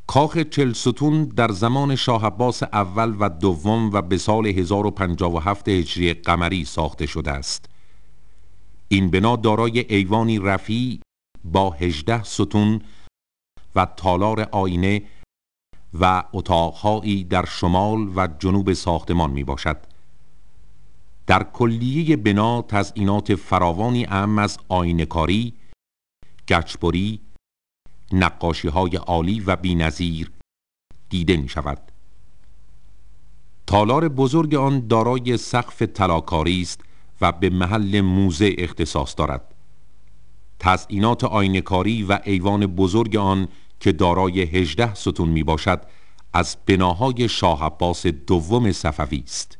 کاخ 40 ستون در زمان شاه عباس اول و دوم و به سال 1057 هجری قمری ساخته شده است. این بنا دارای ایوانی رفیع با 18 ستون و تالار آینه و اتاقهایی در شمال و جنوب ساختمان می باشد. در کلیه بنا تزئینات فراوانی اعم از آینه‌کاری، گچبری، نقاشی‌های عالی و بی‌نظیر دیده می شود. تالار بزرگ آن دارای سقف طلاکاری است و به محل موزه اختصاص دارد. تزئینات آینه‌کاری و ایوان بزرگ آن که دارای 18 ستون می باشد از بناهای شاه عباس دوم صفوی است.